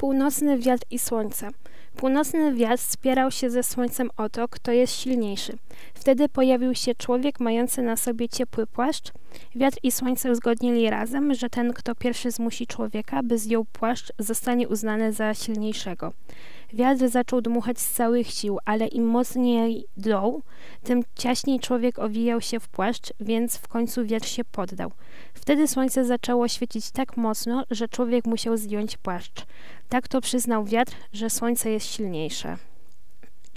Północny wiatr i słońce. Północny wiatr spierał się ze słońcem o to, kto jest silniejszy. Wtedy pojawił się człowiek mający na sobie ciepły płaszcz. Wiatr i słońce uzgodnili razem, że ten, kto pierwszy zmusi człowieka, by zdjął płaszcz, zostanie uznany za silniejszego. Wiatr zaczął dmuchać z całych sił, ale im mocniej dął, tym ciaśniej człowiek owijał się w płaszcz, więc w końcu wiatr się poddał. Wtedy słońce zaczęło świecić tak mocno, że człowiek musiał zdjąć płaszcz. Tak to przyznał wiatr, że słońce jest silniejsze.